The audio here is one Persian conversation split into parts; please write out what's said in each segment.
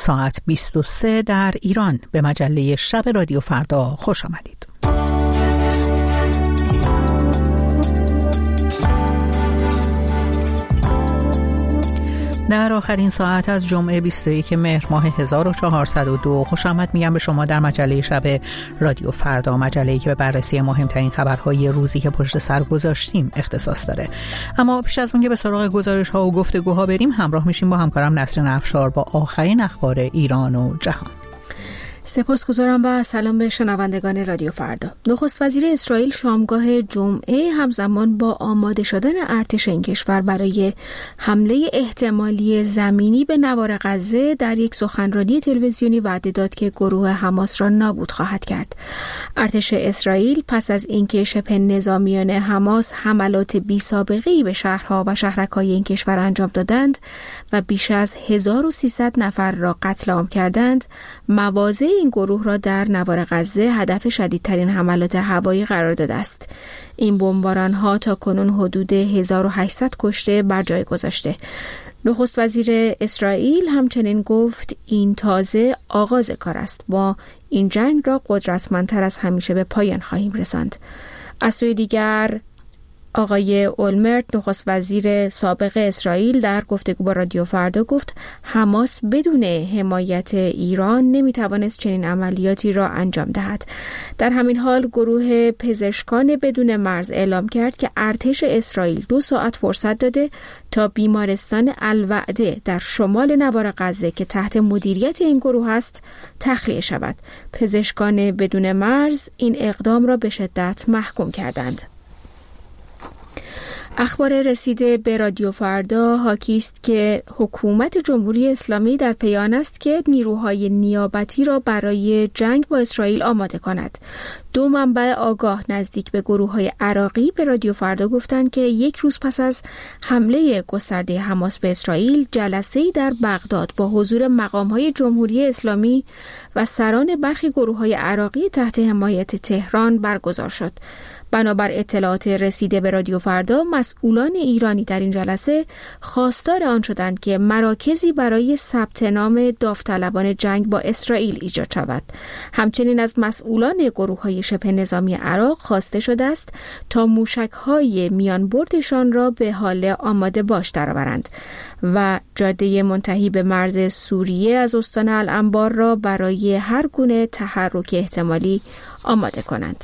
ساعت 23 در ایران. به مجله شب رادیو فردا خوش آمدید. در آخرین ساعت از جمعه 21 مهر ماه 1402 خوش آمد میگم به شما در مجله شب رادیو فردا، مجله‌ای که به بررسی مهمترین خبرهای روزی که پشت سر گذاشتیم اختصاص داره. اما پیش از اون که به سراغ گزارش‌ها و گفتگوها بریم، همراه میشیم با همکارم نسرین افشار با آخرین اخبار ایران و جهان. سپاسگزارم و سلام به شنوندگان رادیو فردا. نخست وزیر اسرائیل شامگاه جمعه همزمان با آماده شدن ارتش این کشور برای حمله احتمالی زمینی به نوار غزه در یک سخنرانی تلویزیونی وعده داد که گروه حماس را نابود خواهد کرد. ارتش اسرائیل پس از اینکه شبه نظامیان حماس حملات بی‌سابقه‌ای به شهرها و شهرک‌های این کشور انجام دادند و بیش از 1300 نفر را قتل عام کردند، مواضع این گروه را در نوار غزه هدف شدیدترین حملات هوایی قرار داده است. این بمباران‌ها تا کنون حدود 1800 کشته بر جای گذاشته. نخست وزیر اسرائیل همچنین گفت این تازه آغاز کار است. با این جنگ را قدرتمندتر از همیشه به پایان خواهیم رساند. از سوی دیگر آقای اولمرت نخست وزیر سابق اسرائیل در گفتگو با رادیو فردا گفت حماس بدون حمایت ایران نمیتوانست چنین عملیاتی را انجام دهد. در همین حال گروه پزشکان بدون مرز اعلام کرد که ارتش اسرائیل 2 ساعت فرصت داده تا بیمارستان الوعده در شمال نوار غزه که تحت مدیریت این گروه است تخلیه شود. پزشکان بدون مرز این اقدام را به شدت محکوم کردند. اخبار رسیده به رادیو فردا حاکی است که حکومت جمهوری اسلامی در پی آن است که نیروهای نیابتی را برای جنگ با اسرائیل آماده کند. 2 منبع آگاه نزدیک به گروه‌های عراقی به رادیو فردا گفتند که یک روز پس از حمله گسترده حماس به اسرائیل، جلسه‌ای در بغداد با حضور مقام‌های جمهوری اسلامی و سران برخی گروه‌های عراقی تحت حمایت تهران برگزار شد. بنابر اطلاعات رسیده به رادیو فردا، مسئولان ایرانی در این جلسه خواستار آن شدند که مراکزی برای ثبت نام داوطلبان جنگ با اسرائیل ایجاد شود. همچنین از مسئولان گروه‌های شبه نظامی عراق خواسته شده است تا موشک‌های میان بردشان را به حال آماده باش درآورند و جاده منتهی به مرز سوریه از استان الانبار را برای هر گونه تحرک احتمالی آماده کنند.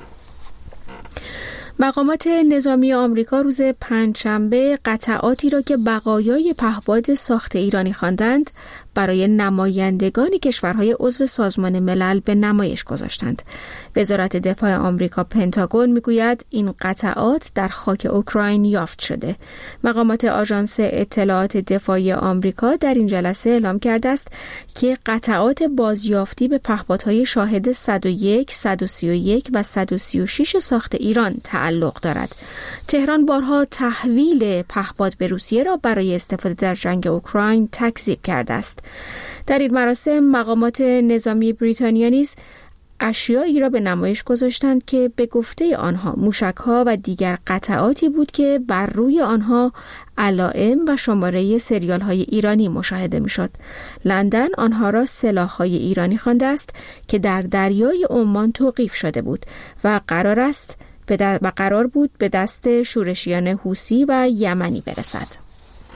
مقامات نظامی آمریکا روز پنجشنبه قطعاتی را که بقایای پهپاد ساخت ایرانی خواندند برای نمایندگان کشورهای عضو سازمان ملل به نمایش گذاشتند. وزارت دفاع آمریکا پنتاگون میگوید این قطعات در خاک اوکراین یافت شده. مقامات آژانس اطلاعات دفاعی آمریکا در این جلسه اعلام کرده است که قطعات بازیافتی به پهپادهای شاهد 101, 131 و 136 ساخت ایران تعلق دارد. تهران بارها تحویل پهپاد به روسیه را برای استفاده در جنگ اوکراین تکذیب کرده است. در این مراسم مقامات نظامی بریتانیا نیز اشیایی را به نمایش گذاشتند که به گفته آنها موشک‌ها و دیگر قطعاتی بود که بر روی آنها علائم و شماره سریال‌های ایرانی مشاهده می‌شد. لندن آنها را سلاح‌های ایرانی خوانده است که در دریای عمان توقیف شده بود و قرار بود به دست شورشیان حوثی و یمنی برسد.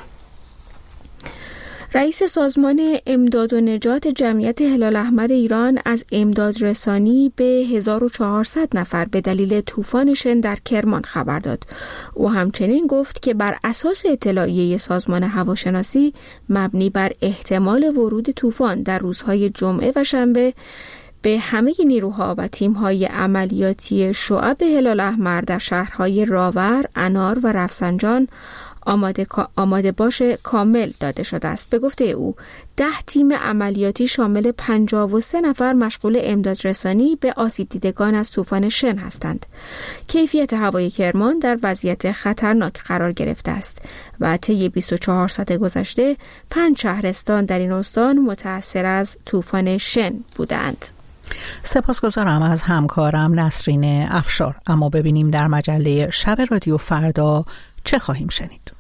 رئیس سازمان امداد و نجات جمعیت هلال احمر ایران از امداد رسانی به 1400 نفر به دلیل طوفان شن در کرمان خبر داد. او همچنین گفت که بر اساس اطلاعیه سازمان هواشناسی مبنی بر احتمال ورود طوفان در روزهای جمعه و شنبه به همه نیروها و تیم‌های عملیاتی شعب هلال احمر در شهرهای راور، انار و رفسنجان آماده باش کامل داده شده است. به گفته او 10 تیم عملیاتی شامل 53 نفر مشغول امداد رسانی به آسیب دیدگان از طوفان شن هستند. کیفیت هوای کرمان در وضعیت خطرناک قرار گرفته است و طی 24 ساعت گذشته 5 شهرستان در این استان متأثر از طوفان شن بودند. سپاسگزارم از همکارم نسرین افشار. اما ببینیم در مجله شب رادیو فردا چه خواهیم شنید.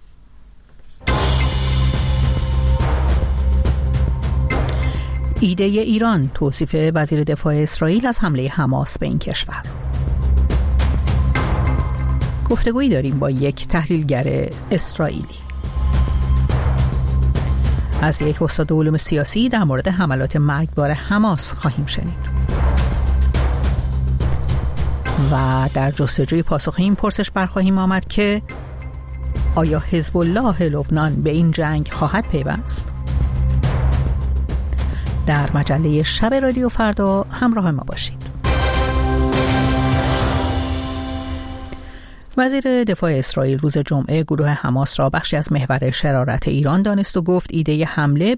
ایده ایران، توصیف وزیر دفاع اسرائیل از حمله حماس به این کشور. گفتگویی داریم با یک تحلیلگر اسرائیلی. از یک استاد علوم سیاسی در مورد حملات مرگبار حماس خواهیم شنید. و در جستجوی پاسخ این پرسش برخواهیم آمد که آیا حزب الله لبنان به این جنگ خواهد پیوست؟ در مجله شب رادیو فردا همراه ما باشید. وزیر دفاع اسرائیل روز جمعه گروه حماس را بخشی از محور شرارت ایران دانست و گفت ایده حمله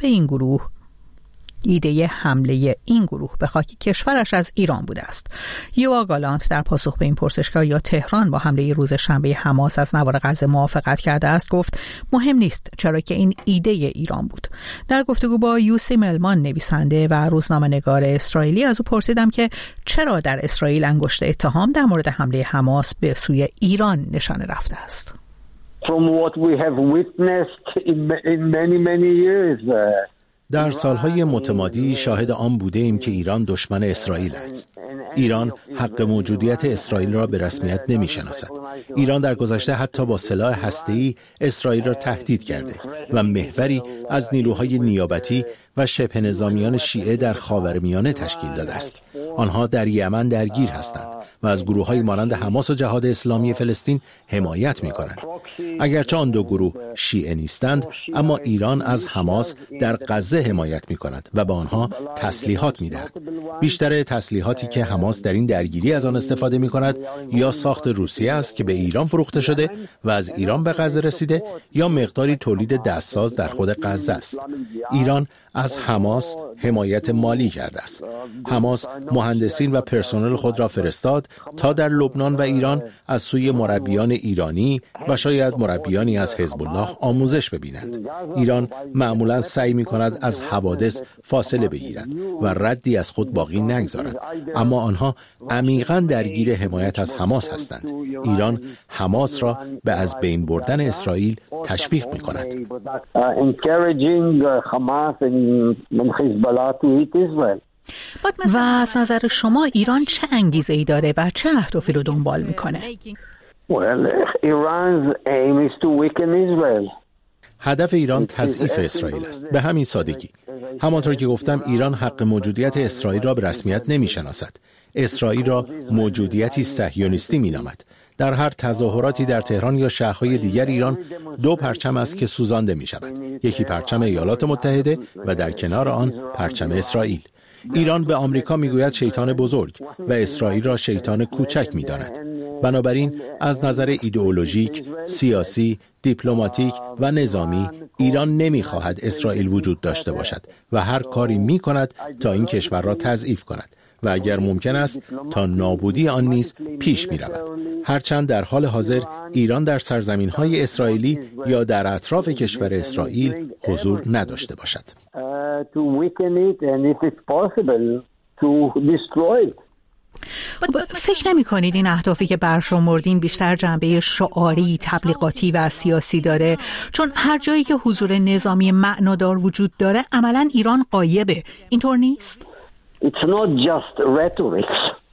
این گروه به خاک کشورش از ایران بوده است. یوآ گالانت در پاسخ به این پرسشگاه یا تهران با حمله روز شنبه حماس از نوار غزه موافقت کرده است گفت مهم نیست چرا که این ایده ایران بود. در گفتگو با یوسی ملمان نویسنده و روزنامه‌نگار اسرائیلی از او پرسیدم که چرا در اسرائیل انگشت اتهام در مورد حمله حماس به سوی ایران نشانه رفته است. From what we have witnessed in many years. در سالهای متمادی شاهد آن بوده ایم که ایران دشمن اسرائیل است. ایران حق موجودیت اسرائیل را به رسمیت نمی شناسد. ایران در گذشته حتی با سلاح هسته‌ای اسرائیل را تهدید کرده و محوری از نیروهای نیابتی و شبه نظامیان شیعه در خاورمیانه تشکیل داده است. آنها در یمن درگیر هستند و از گروه‌های مانند حماس و جهاد اسلامی فلسطین حمایت می‌کنند. اگرچه آن دو گروه شیعه نیستند، اما ایران از حماس در غزه حمایت می‌کند و به آنها تسلیحات می‌دهد. بیشتر تسلیحاتی که حماس در این درگیری از آن استفاده می‌کند یا ساخت روسیه است که به ایران فروخته شده و از ایران به غزه رسیده یا مقداری تولید دستساز در خود غزه است. ایران از حماس حمایت مالی کرده است. حماس مهندسین و پرسنل خود را فرستاد تا در لبنان و ایران از سوی مربیان ایرانی و شاید مربیانی از حزب الله آموزش ببینند. ایران معمولا سعی می‌کند از حوادث فاصله بگیرد و ردی از خود باقی نگذارد، اما آنها عمیقاً درگیر حمایت از حماس هستند. ایران حماس را به از بین بردن اسرائیل تشویق می‌کند. و از نظر شما ایران چه انگیزه‌ای داره و چه اهدافی رو دنبال میکنه؟ هدف ایران تضعیف اسرائیل است. به همین سادگی. همانطور که گفتم ایران حق موجودیت اسرائیل را به رسمیت نمی‌شناسد. اسرائیل را موجودیتی صهیونیستی می‌نامد. در هر تظاهراتی در تهران یا شهرهای دیگر ایران دو پرچم است که سوزانده می‌شود. یکی پرچم ایالات متحده و در کنار آن پرچم اسرائیل. ایران به آمریکا میگوید شیطان بزرگ و اسرائیل را شیطان کوچک می‌داند. بنابراین از نظر ایدئولوژیک، سیاسی، دیپلماتیک و نظامی ایران نمی‌خواهد اسرائیل وجود داشته باشد و هر کاری می‌کند تا این کشور را تضعیف کند و اگر ممکن است تا نابودی آن نیز پیش می‌رود. هرچند در حال حاضر ایران در سرزمین‌های اسرائیلی یا در اطراف کشور اسرائیل حضور نداشته باشد. فکر نمی کنید این اهدافی که برشمردین بیشتر جنبه شعاری، تبلیغاتی و سیاسی داره؟ چون هر جایی که حضور نظامی معنادار وجود داره عملاً ایران غایبه. اینطور نیست؟ It's not just rhetoric.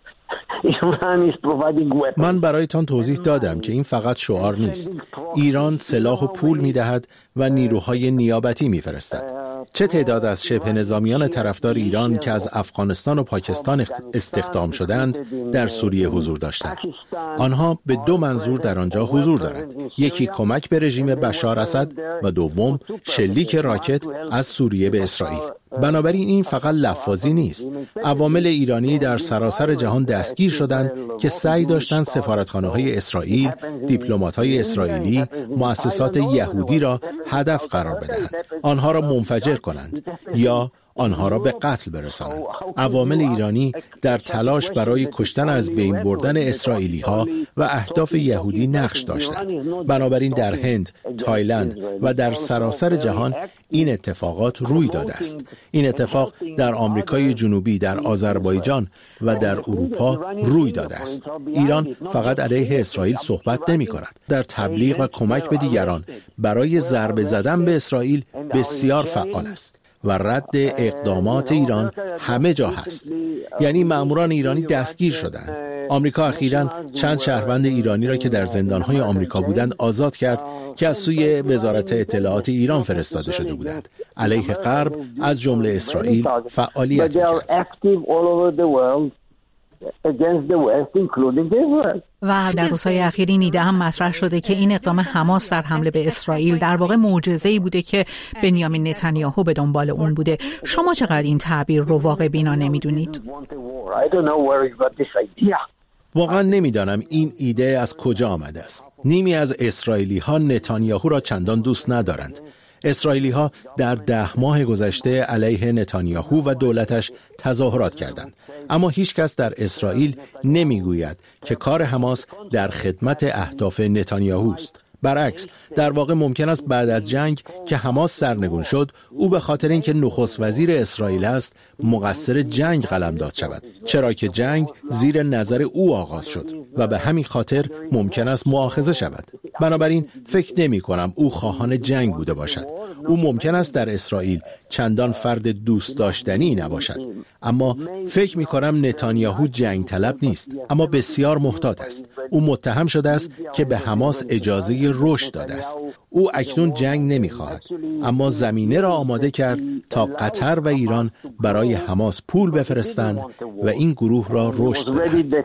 من برایتان توضیح دادم که این فقط شعار نیست. ایران سلاح و پول می‌دهد و نیروهای نیابتی می‌فرستد. چه تعداد از شبه نظامیان طرفدار ایران که از افغانستان و پاکستان استخدام شدند در سوریه حضور داشتند. آنها به دو منظور در آنجا حضور دارند. یکی کمک به رژیم بشار اسد و دوم شلیک راکت از سوریه به اسرائیل. بنابراین این فقط لفاظی نیست. عوامل ایرانی در سراسر جهان دستگیر شدند که سعی داشتند سفارتخانه‌های اسرائیل، دیپلمات‌های اسرائیلی، مؤسسات یهودی را هدف قرار بدهند، آنها را منفجر کنند یا آنها را به قتل برسانند. عوامل ایرانی در تلاش برای کشتن از بین بردن اسرائیلی‌ها و اهداف یهودی نقش داشتند. بنابراین در هند، تایلند و در سراسر جهان این اتفاقات روی داده است. این اتفاق در آمریکای جنوبی، در آذربایجان و در اروپا روی داده است. ایران فقط علیه اسرائیل صحبت نمی کند. در تبلیغ و کمک به دیگران برای ضربه زدن به اسرائیل بسیار فعال است. و رد اقدامات ایران همه جا هست. یعنی ماموران ایرانی دستگیر شدند. آمریکا اخیراً چند شهروند ایرانی را که در زندانهای آمریکا بودند آزاد کرد که از سوی وزارت اطلاعات ایران فرستاده شده بودند. علیه غرب از جمله اسرائیل فعالیت می‌کرد. و در روزهای اخیر این ایده هم مطرح شده که این اقدام حماس در حمله به اسرائیل در واقع معجزه‌ای بوده که بنیامین نتانیاهو به دنبال اون بوده. شما چقدر این تعبیر رو واقع بینا نمی‌دونید؟ واقعا نمیدانم این ایده از کجا آمده است. نیمی از اسرائیلی ها نتانیاهو را چندان دوست ندارند. اسرائیلی ها در 10 ماه گذشته علیه نتانیاهو و دولتش تظاهرات کردند. اما هیچ کس در اسرائیل نمیگوید که کار حماس در خدمت اهداف نتانیاهو است. برعکس، در واقع ممکن است بعد از جنگ که حماس سرنگون شد، او به خاطر اینکه نخست وزیر اسرائیل است مقصر جنگ قلمداد شود، چرا که جنگ زیر نظر او آغاز شد و به همین خاطر ممکن است مؤاخذه شود. بنابراین فکر نمی کنم او خواهان جنگ بوده باشد. او ممکن است در اسرائیل چندان فرد دوست داشتنی نباشد، اما فکر می کنم نتانیاهو جنگ طلب نیست، اما بسیار محتاط است. او متهم شده است که به حماس اجازه رشد داده است. او اکنون جنگ نمی خواهد، اما زمینه را آماده کرد تا قطر و ایران برای حماس پول بفرستند و این گروه را رشد بدهند.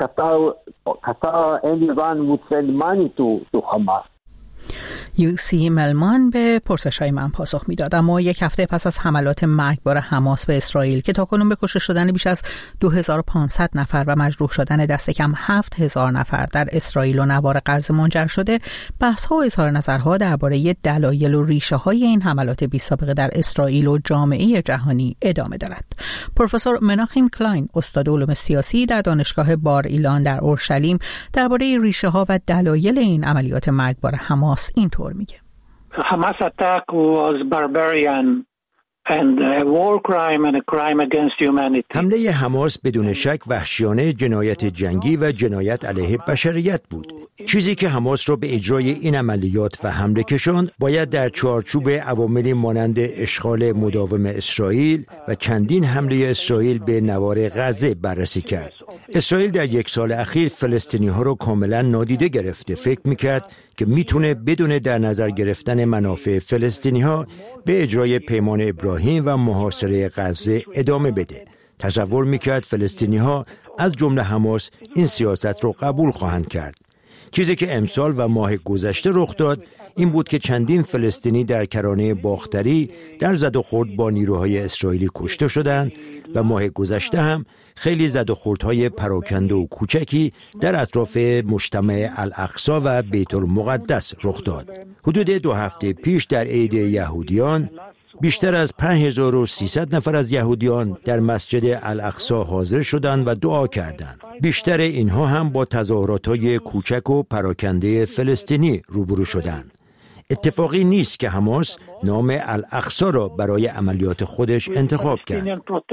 یوسی ملمان به پرسش‌های من پاسخ میداد. اما یک هفته پس از حملات مرگبار حماس به اسرائیل که تاکنون به کشته شدن بیش از 2500 نفر و مجروح شدن دست کم 7000 نفر در اسرائیل و نوار غزه منجر شده، بحث‌ها و اظهار نظرها درباره دلایل و ریشه‌های این حملات بی‌سابقه در اسرائیل و جامعه جهانی ادامه دارد. پروفسور مناخیم کلاین، استاد علوم سیاسی در دانشگاه بار ایلان در اورشلیم، درباره ریشه‌ها و دلایل این عملیات مرگبار حماس اینطور میگه. Hamas attack was barbarian and a war crime and a crime against humanity. حمله حماس بدون شک وحشیانه، جنایت جنگی و جنایت علیه بشریت بود. چیزی که حماس را به اجرای این عملیات و حمله کشاند باید در چارچوب عواملی مانند اشغال مداوم اسرائیل و چندین حمله اسرائیل به نوار غزه بررسی کرد. اسرائیل در یک سال اخیر فلسطینی ها رو کاملا نادیده گرفته. فکر میکرد که میتونه بدون در نظر گرفتن منافع فلسطینی ها به اجرای پیمان ابراهیم و محاصره غزه ادامه بده. تصور میکرد فلسطینی ها از جمله حماس این سیاست رو قبول خواهند کرد. چیزی که امسال و ماه گذشته رخ داد این بود که چندین فلسطینی در کرانه باختری در زد و خورد با نیروهای اسرائیلی کشته شدند و ماه گذشته هم خیلی زد و خوردهای پراکنده و کوچکی در اطراف مجتمع الاقصی و بیت المقدس رخ داد. حدود 2 هفته پیش در عید یهودیان بیشتر از 5300 نفر از یهودیان در مسجد الاقصی حاضر شدند و دعا کردند. بیشتر اینها هم با تظاهرات‌های کوچک و پراکنده فلسطینی روبرو شدند. اتفاقی نیست که حماس نام الاقصی را برای عملیات خودش انتخاب کرد.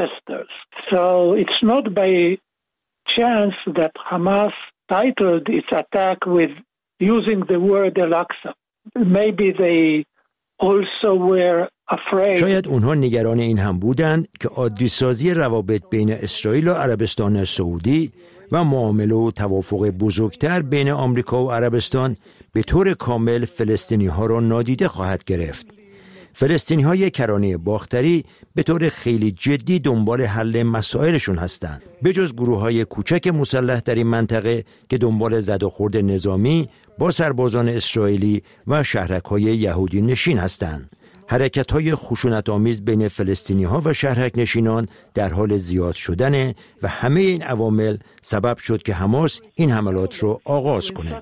So it's not by chance that Hamas titled its attack with using the word Al-Aqsa. Maybe they also were afraid. شاید اونها نگران این هم بودند که عادی‌سازی روابط بین اسرائیل و عربستان سعودی و معامله و توافق بزرگتر بین آمریکا و عربستان به طور کامل فلسطینی ها را نادیده خواهد گرفت. فلسطینی های کرانه باختری به طور خیلی جدی دنبال حل مسائلشون هستند. به جز گروه های کوچک مسلح در این منطقه که دنبال زد و خورد نظامی با سربازان اسرائیلی و شهرک های یهودی نشین هستند. حرکت های خشونت آمیز بین فلسطینی ها و شهرک نشینان در حال زیاد شدن و همه این عوامل سبب شد که حماس این حملات رو آغاز کنه.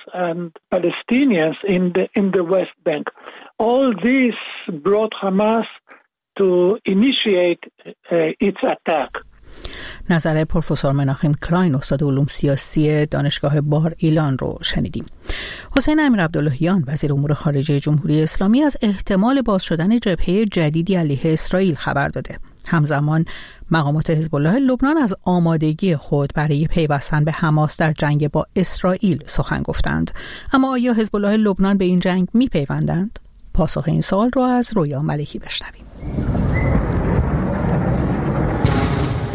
All this brought Hamas to initiate its attack. نظر پروفسور مناخیم کلاین، استاد علوم سیاسی دانشگاه بار ایلان رو شنیدیم. حسین امیرعبداللهیان، وزیر امور خارجه جمهوری اسلامی، از احتمال باز شدن جبهه جدیدی علیه اسرائیل خبر داده. همزمان مقامات حزب الله لبنان از آمادگی خود برای پیوستن به حماس در جنگ با اسرائیل سخن گفتند. اما آیا حزب الله لبنان به این جنگ میپیوندند؟ پاسخ این سوال رو از رویا ملکی بشنویم.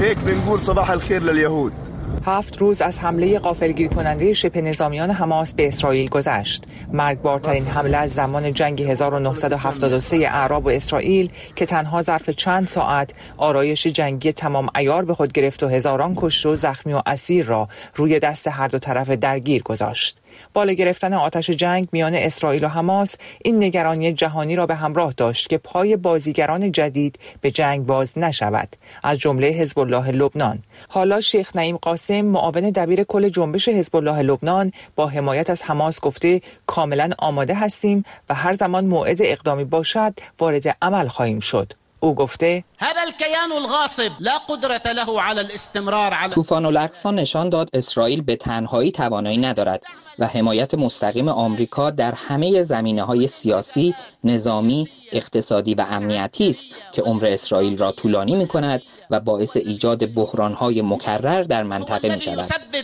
وهيك بنقول صباح الخير لليهود. 7 روز از حمله غافلگیر کننده شبه نظامیان حماس به اسرائیل گذشت. مرگبارترین حمله از زمان جنگ 1973 اعراب و اسرائیل که تنها ظرف چند ساعت آرایش جنگی تمام عیار به خود گرفت و هزاران کشته و زخمی و اسیر را روی دست هر دو طرف درگیر گذاشت. بالا گرفتن آتش جنگ میان اسرائیل و حماس این نگرانی جهانی را به همراه داشت که پای بازیگران جدید به جنگ باز نشود، از جمله حزب الله لبنان. حالا شیخ نعیم قاسم، معاون دبیر کل جنبش حزب الله لبنان، با حمایت از حماس گفته کاملا آماده هستیم و هر زمان موعد اقدامی باشد وارد عمل خواهیم شد. او گفته هذا الكيان الغاصب لا قدرة له على الاستمرار على طوفان الاقصی نشان داد اسرائیل به تنهایی توانایی ندارد و حمایت مستقیم آمریکا در همه زمینه‌های سیاسی، نظامی، اقتصادی و امنیتی است که عمر اسرائیل را طولانی می‌کند و باعث ایجاد بحران‌های مکرر در منطقه می‌شود.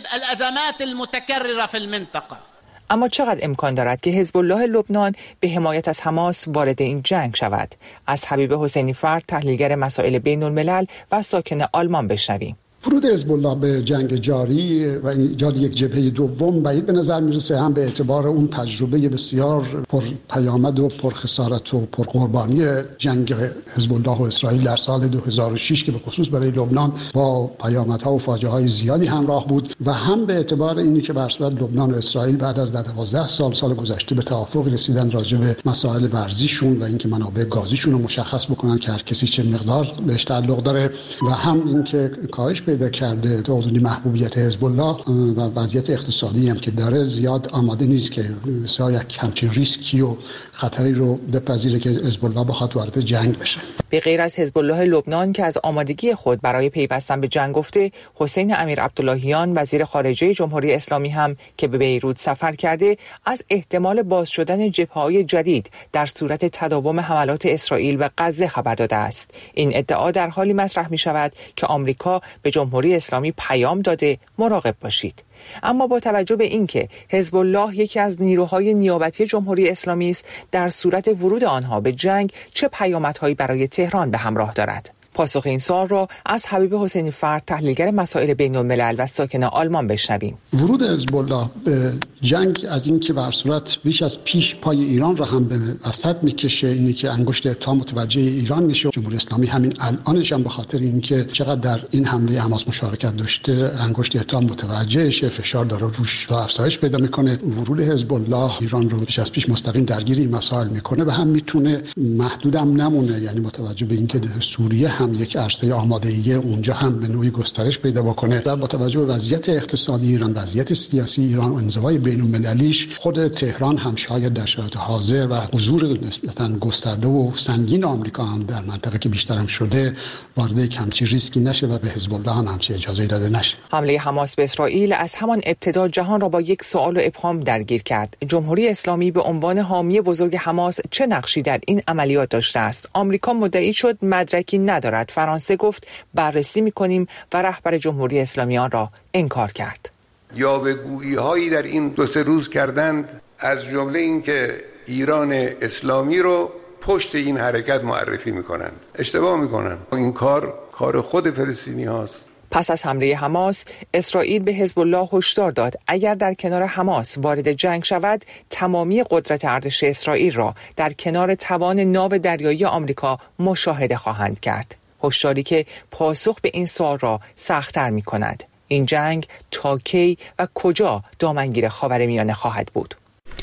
اما چقدر امکان دارد که حزب الله لبنان به حمایت از حماس وارد این جنگ شود؟ از حبیب حسینی فرد، تحلیلگر مسائل بین الملل و ساکن آلمان بشنویم. ورود حزب الله به جنگ جاری و ایجاد یک جبهه دوم بعید به نظر میرسه، هم به اعتبار اون تجربه بسیار پر پیامد و پر خسارت و پر قربانی جنگ حزب الله و اسرائیل در سال 2006 که به خصوص برای لبنان با پیامدها و فاجعه‌های زیادی همراه بود، و هم به اعتبار اینی که بر صورت لبنان و اسرائیل بعد از 12 سال گذشته به توافق رسیدن راجع به مسائل ورزیشون و اینکه منابع گازیشون رو مشخص بکنن که هر کسی چه مقدار بهش تعلق داره، و هم اینکه کاهش پیدا کرده حدودی محبوبیت حزب الله و وضعیت اقتصادی هم که داره زیاد آماده نیست که بسیار یک همچین ریسکی و خطری رو بپذیره که حزب الله بخواد وارد جنگ بشه. به غیر از حزب الله لبنان که از آمادگی خود برای پیوستن به جنگ گفته، حسین امیر عبداللهیان وزیر خارجه جمهوری اسلامی هم که به بیروت سفر کرده از احتمال باز شدن جبهه‌های جدید در صورت تداوم حملات اسرائیل به غزه خبر داده است. این ادعا در حالی مطرح می شود که آمریکا به جمهوری اسلامی پیام داده مراقب باشید. اما با توجه به اینکه حزب الله یکی از نیروهای نیابتی جمهوری اسلامی است، در صورت ورود آنها به جنگ چه پیامدهایی برای تهران به همراه دارد؟ پاسخ این سوال را از حبیب حسینی فرد، تحلیلگر مسائل بین الملل و ساکن آلمان بشنویم. ورود حزب الله به جنگ از این که بر صورت بیش از پیش پای ایران را هم به وسط میکشه، اینی که انگشت اتهام متوجه ایران میشه. جمهوری اسلامی همین الانش هم به خاطر اینکه چقدر در این حمله حماس مشارکت داشته انگشت اتهام متوجه شه، فشار داره روش و افزایش پیدا میکنه. ورود حزب الله ایران رو بیش از پیش مستقیم درگیر این مسائل میکنه و هم میتونه محدود هم نمونه، یعنی متوجه به اینکه سوریه هم یک عرصه آمادگی اونجا هم به نوعی گسترش پیدا بکنه و با توجه به وضعیت اقتصادی ایران، وضعیت سیاسی ایران و انزوای بین‌المللیش، خود تهران هم شاید در شرایط حاضر و حضور نسبتاً گسترده و سنگین آمریکا هم در منطقه که بیشتر هم شده وارد یک همچین ریسکی نشه و به حزب الله هم همچین اجازه داده نشه. حمله حماس به اسرائیل از همان ابتدا جهان را با یک سوال و ابهام درگیر کرد. جمهوری اسلامی به عنوان حامی بزرگ حماس چه نقشی در این عملیات داشته است؟ آمریکا مدعی شد مدرکی ندارد. فرانسه گفت بررسی می‌کنیم و رهبر جمهوری اسلامی آن را انکار کرد. یاوه‌گویی‌هایی در این 2-3 روز کردند، از جمله اینکه ایران اسلامی رو پشت این حرکت معرفی می‌کنند. اشتباه می‌کنند. این کار خود فلسطینی هاست. پس از حمله حماس، اسرائیل به حزب الله هشدار داد اگر در کنار حماس وارد جنگ شود، تمامی قدرت ارتش اسرائیل را در کنار توان ناو دریایی آمریکا مشاهده خواهند کرد. هشداری که پاسخ به این سوال را سخت‌تر می‌کند. این جنگ تا کی و کجا دامنگیر خاورمیانه خواهد بود؟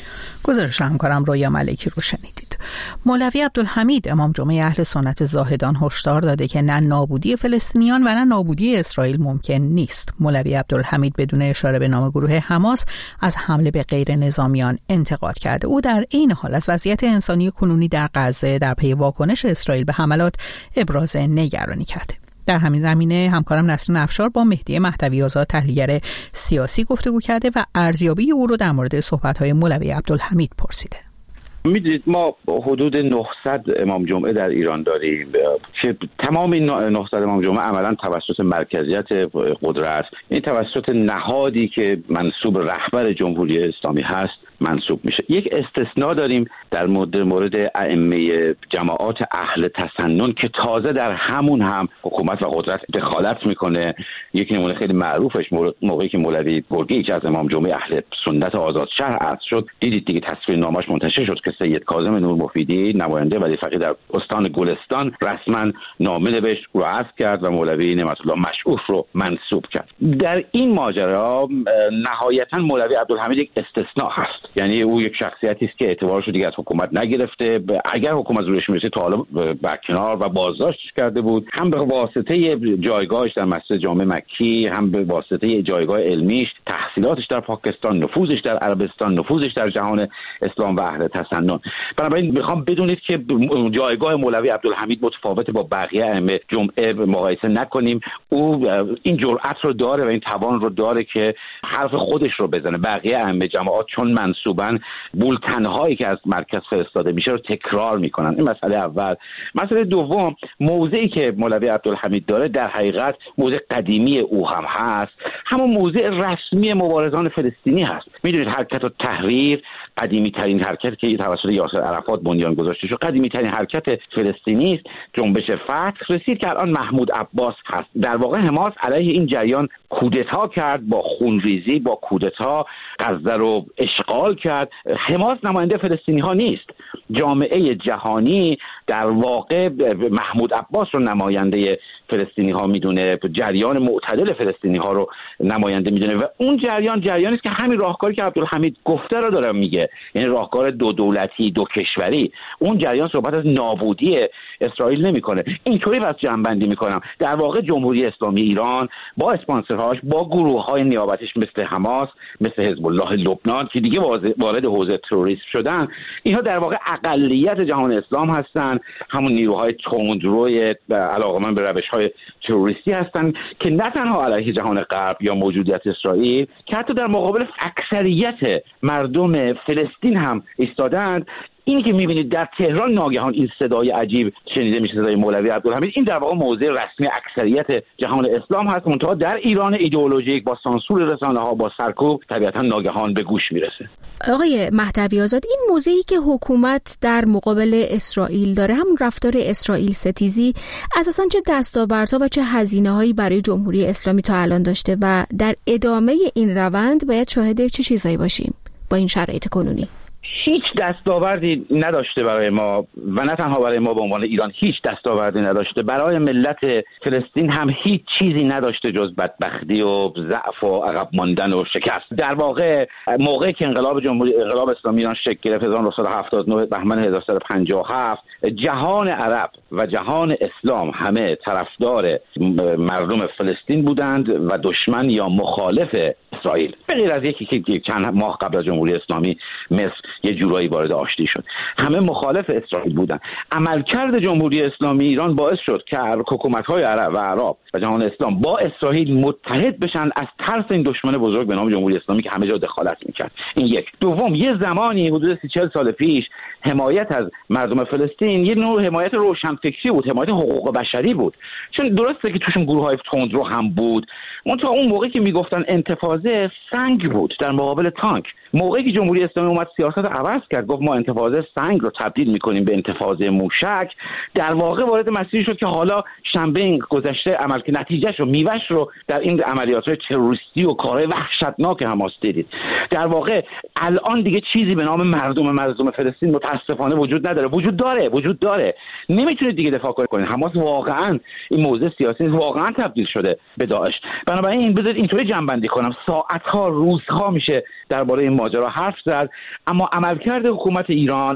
گزارش همکارم رویا ملکی رو شنیدید. مولوی عبدالحمید امام جمعه اهل سنت زاهدان هشدار داده که نه نابودی فلسطینیان و نه نابودی اسرائیل ممکن نیست. مولوی عبدالحمید بدون اشاره به نام گروه حماس از حمله به غیر نظامیان انتقاد کرده. او در این حال از وضعیت انسانی کنونی در غزه در پی واکنش اسرائیل به حملات ابراز نگرانی کرده. در همین زمینه همکارم نسرین افشار با مهدی مهدوی آزاد، تحلیلگر سیاسی، گفتگو کرده و ارزیابی او رو در مورد صحبت‌های مولوی عبدالحمید پرسیده. میدونید ما حدود 900 امام جمعه در ایران داریم که تمام این 900 امام جمعه عملا توسط مرکزیت قدرت، این توسط نهادی که منسوب رهبر جمهوری اسلامی هست منسوب میشه. یک استثناء داریم در مورد ائمه جماعات اهل تسنن که تازه در همون هم حکومت و قدرت دخالت میکنه. یک نمونه خیلی معروفش موقعی که مولوی گرگیچ از امام جمعه اهل سنت آزادشهر عزل شد، دیدید دیگه تصویرنامه‌اش منتشر شد که سید کاظم نور مفیدی نماینده ولی فقیه در استان گلستان رسما نامه نوشت، رو عزل کرد و مولوی نعمت الله مشعوف رو منصوب کرد. در این ماجرا نهایتا مولوی عبدالحمید یک استثناء هست، یعنی او یک شخصیتی است که اعتبارش رو دیگه از حکومت نگرفته. اگر حکومت زورش میرسید تا حالا برکنار و بازداشتش کرده بود، هم به واسطه جایگاهش در مسجد جامع مکی، هم به واسطه جایگاه علمیش، تحصیلاتش در پاکستان، نفوذش در عربستان، نفوذش در جهان اسلام و اهل تسنن. بنابراین میخوام بدونید که جایگاه مولوی عبدالحمید متفاوت با بقیه ائمه جمعه مقایسه نکنیم. او این جرأت رو داره و این توان رو داره که حرف خودش رو بزنه. بقیه ائمه جماعات چون منسوبن بولتن‌هایی که از مرکز فرستاده میشه رو تکرار میکنن. این مسئله اول. مسئله دوم، موضعی که مولوی عبدالحمید داره در حقیقت موضع قدیمی او هم هست، همون موضع رسمی مبارزان فلسطینی هست. میدونید حرکت التحریر قدیمی ترین حرکت که توسط یاسر عرفات بنیان گذاشته شد، قدیمی ترین حرکت فلسطینی است. جنبش فتح رسید که الان محمود عباس هست. در واقع حماس علیه این جریان کودتا کرد، با خونریزی، با کودتا غزه رو اشغال کرد. حماس نماینده فلسطینی ها نیست. جامعه جهانی در واقع محمود عباس رو نماینده فلسطینی ها میدونه، جریان معتدل فلسطینی ها رو نماینده میدونه و اون جریانی است که همین راهکاری که عبدالحمید گفته رو داره میگه، یعنی راهکار دو دولتی، دو کشوری. اون جریان صحبت از نابودی اسرائیل نمیکنه. اینطوری بس جمع‌بندی میکنم. در واقع جمهوری اسلامی ایران با اسپانسرهاش، با گروه‌های نیابتیش مثل حماس، مثل حزب الله لبنان که دیگه وارد حوزه تروریسم شدن، اینها در واقع اقلیت جهان اسلام هستن، همون نیروهای تندروی علاقمند به روش‌های تروریستی هستن که نه تنها علیه جهان غرب یا موجودیت اسرائیل که حتی در مقابل اکثریت مردم فلسطین هم ایستادند. اینی که می‌بینید در تهران ناگهان این صدای عجیب شنیده میشه، صدای مولوی عبدالحمید، این در واقع موضع رسمی اکثریت جهان اسلام هست. منتها در ایران ایدئولوژیک با سانسور رسانه‌ها، با سرکوب طبیعتاً ناگهان به گوش میرسه. آقای مهدوی آزاد، این موضعی که حکومت در مقابل اسرائیل داره، همون رفتار اسرائیل ستیزی، اساساً چه دستاوردها و چه هزینه‌هایی برای جمهوری اسلامی تا الان داشته و در ادامه این روند باید شاهد چه چیزایی باشیم با این شرایط کنونی؟ هیچ دستاوردی نداشته برای ما و نه تنها برای ما به عنوان ایران، هیچ دستاوردی نداشته. برای ملت فلسطین هم هیچ چیزی نداشته جز بدبختی و ضعف و عقب ماندن و شکست. در واقع موقعی که انقلاب اسلامی ایران شکل گرفت 1979 بهمن 1357، جهان عرب و جهان اسلام همه طرفدار مردم فلسطین بودند و دشمن یا مخالف اسرائیل، به غیر از یکی که چند ماه قبل از جمهوری اسلامی مصر یه جورایی وارد آشتی شد. همه مخالف اسرائیل بودن. عملکرد جمهوری اسلامی ایران باعث شد که حکومت‌های عرب و جهان اسلام با اسرائیل متحد بشن از ترس این دشمن بزرگ به نام جمهوری اسلامی که همه جا دخالت می‌کرد. این یک. دوم، یه زمانی حدود 30-40 سال پیش حمایت از مردم فلسطین یه نوع حمایت روشنفکری بود، حمایت حقوق بشری بود. چون درسته که توشون گروه‌های تندرو هم بود، منتها اون موقعی که میگفتن انتفاضه سنگ بود در مقابل تانک. موقعی که جمهوری اسلامی اومد سیاست عوض کرد، گفت ما انتفاضه سنگ رو تبدیل می‌کنیم به انتفاضه موشک، در واقع وارد مسیری شد که حالا شنبه گذشته عمل که نتیجهش رو، میوه‌اش رو در این عملیات‌های تروریستی و کارهای وحشتناک حماس دیدید. در واقع الان دیگه چیزی به نام مردم فلسطین متاسفانه وجود نداره. وجود داره. نمیتونید دیگه دفاع کنید. حماس واقعا این موضوع سیاسی واقعا تبدیل شده به داعش. بنابراین بذارید اینطوری جمع‌بندی کنم، ساعت‌ها، روزها میشه درباره این ماجرا حرف زد، اما عملکرد حکومت ایران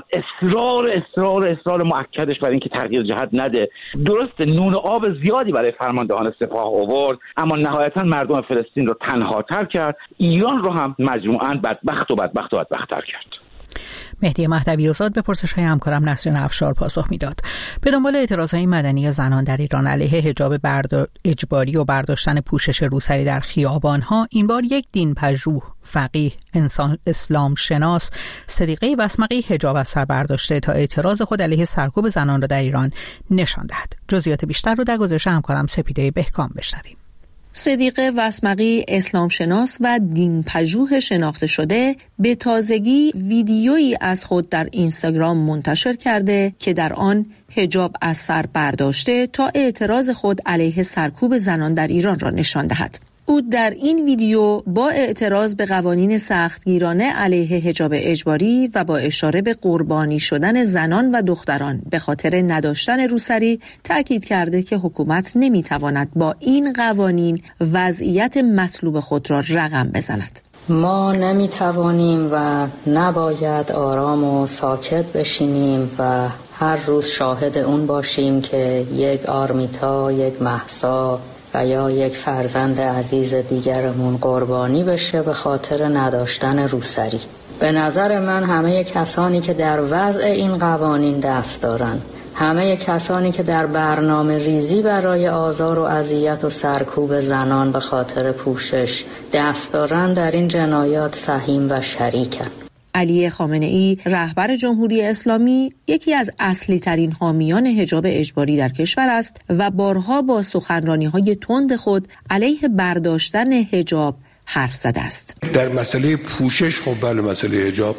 اصرار مؤکدش برای اینکه تغییر جهت نده. درسته نون و آب زیادی برای فرماندهان سپاه آورد، اما نهایتا مردم فلسطین رو تنهاتر کرد، ایران رو هم مجموعاً بدبخت‌تر کرد. مهدی مهدوی آزاد به پرسش‌های همکارم نسرین افشار پاسخ میداد. به دنبال اعتراضهای مدنی زنان در ایران علیه حجاب اجباری و برداشتن پوشش روسری در خیابان‌ها، این بار یک دین پژوه، فقیه، انسان اسلام شناس صدیقه وسمقی حجاب از سر برداشته تا اعتراض خود علیه سرکوب زنان را در ایران نشان دهد. جزئیات بیشتر رو در گزارش همکارم سپیده بهکام بشنویم. صدیق وسمقی، اسلام شناس و دین پژوه شناخته شده، به تازگی ویدیویی از خود در اینستاگرام منتشر کرده که در آن حجاب از سر برداشته تا اعتراض خود علیه سرکوب زنان در ایران را نشان دهد. او در این ویدیو با اعتراض به قوانین سختگیرانه علیه حجاب اجباری و با اشاره به قربانی شدن زنان و دختران به خاطر نداشتن روسری تاکید کرده که حکومت نمیتواند با این قوانین وضعیت مطلوب خود را رقم بزند. ما نمیتوانیم و نباید آرام و ساکت بشینیم و هر روز شاهد اون باشیم که یک آرمیتا، یک مهسا و یا یک فرزند عزیز دیگرمون قربانی بشه به خاطر نداشتن روسری. به نظر من همه کسانی که در وضع این قوانین دست دارن، همه کسانی که در برنامه ریزی برای آزار و اذیت و سرکوب زنان به خاطر پوشش دست دارن، در این جنایات سهیم و شریکن. علی خامنه‌ای، رهبر جمهوری اسلامی، یکی از اصلی ترین حامیان حجاب اجباری در کشور است و بارها با سخنرانی‌های تند خود علیه برداشتن حجاب حرف زده است. در مسئله پوشش خب بله، مسئله حجاب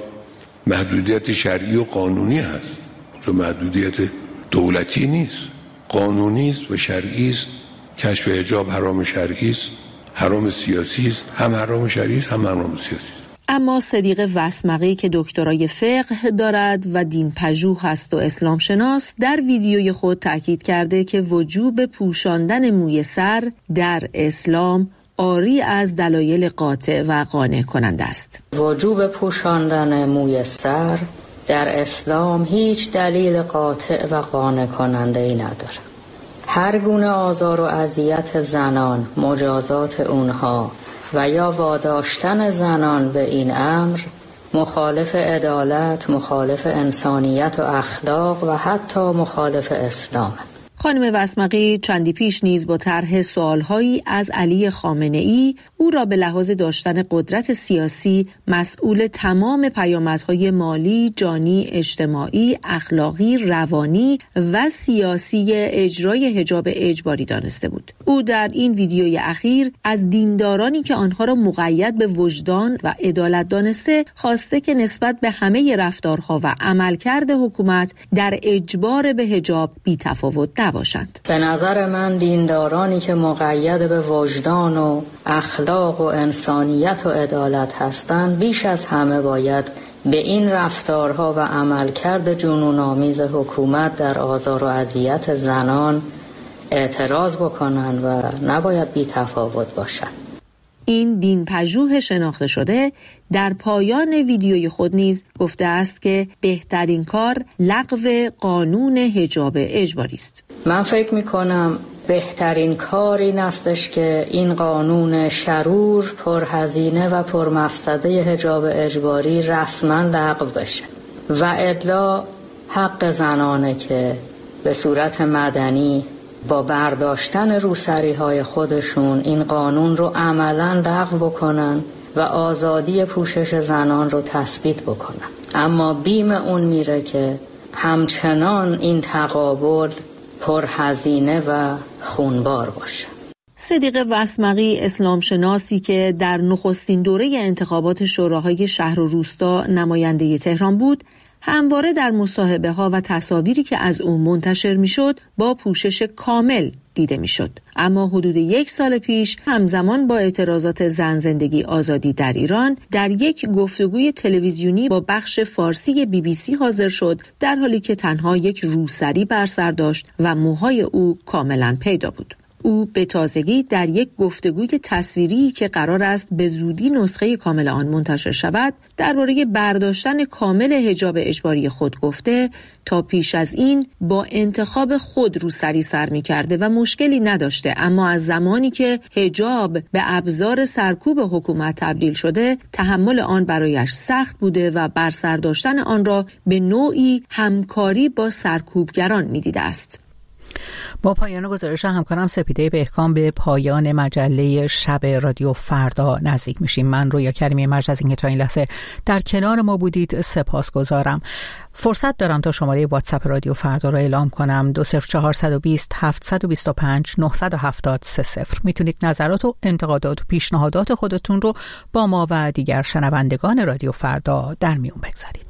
محدودیت شرعی و قانونی هست. اونجا محدودیت دولتی نیست، قانونی است و شرعی است. کشف حجاب حرام شرعی است، حرام سیاسی است، هم حرام شرعی است هم حرام سیاسی است. اما صدیق وسمقی که دکترای فقه دارد و دین پژوه است و اسلام شناس، در ویدیوی خود تاکید کرده که وجوب پوشاندن موی سر در اسلام عاری از دلایل قاطع و قانع کننده است. وجوب پوشاندن موی سر در اسلام هیچ دلیل قاطع و قانع کننده ای نداره. هر گونه آزار و اذیت زنان، مجازات اونها و یا واداشتن زنان به این امر مخالف عدالت، مخالف انسانیت و اخلاق و حتی مخالف اسلام. خانم وسمقی چندی پیش نیز با طرح سوالهایی از علی خامنه‌ای او را به لحاظ داشتن قدرت سیاسی مسئول تمام پیامدهای مالی، جانی، اجتماعی، اخلاقی، روانی و سیاسی اجرای حجاب اجباری دانسته بود. او در این ویدیوی اخیر از دیندارانی که آنها را مقید به وجدان و عدالت دانسته خواسته که نسبت به همه رفتارها و عملکرد حکومت در اجبار به حجاب بی‌تفاوت باشند. به نظر من دیندارانی که مقید به وجدان و اخلاق و انسانیت و عدالت هستند بیش از همه باید به این رفتارها و عملکرد جنون‌آمیز حکومت در آزار و اذیت زنان اعتراض بکنند و نباید بی تفاوت باشند. این دین پژوه شناخته شده در پایان ویدیوی خود نیز گفته است که بهترین کار لغو قانون حجاب اجباری است. من فکر می‌کنم بهترین کار این استش که این قانون شرور، پرهزینه و پرمفسده حجاب اجباری رسما لغو بشه و الا حق زنانه که به صورت مدنی با برداشتن روسری‌های خودشون این قانون رو عملاً لغو بکنن و آزادی پوشش زنان رو تثبیت بکنن. اما بیم اون میره که همچنان این تقابل پرهزینه و خونبار باشه. صدیق وسمقی، اسلام شناسی که در نخستین دوره انتخابات شوراهای شهر و روستا نماینده تهران بود، همواره در مصاحبه ها و تصاویری که از او منتشر می شد با پوشش کامل دیده می شد. اما حدود 1 سال پیش همزمان با اعتراضات زن زندگی آزادی در ایران در یک گفتگوی تلویزیونی با بخش فارسی BBC حاضر شد، در حالی که تنها یک روسری بر سر داشت و موهای او کاملا پیدا بود. او به تازگی در یک گفتگوی تصویری که قرار است به زودی نسخه کامل آن منتشر شود درباره برداشتن کامل حجاب اجباری خود گفته تا پیش از این با انتخاب خود روسری سر می کرده و مشکلی نداشته، اما از زمانی که حجاب به ابزار سرکوب حکومت تبدیل شده تحمل آن برایش سخت بوده و بر سر داشتن آن را به نوعی همکاری با سرکوبگران می دیده است. با پایان گزارش همکارم سپیده بهکام به پایان مجله شب رادیو فردا نزدیک میشیم. من رویا کریمی مرج از اینکه تا این لحظه در کنار ما بودید سپاسگزارم. فرصت دارم تا شماره واتساپ رادیو فردا را اعلام کنم 20420 725 970 30. میتونید نظرات و انتقادات و پیشنهادات خودتون رو با ما و دیگر شنوندگان رادیو فردا در میون بگذارید.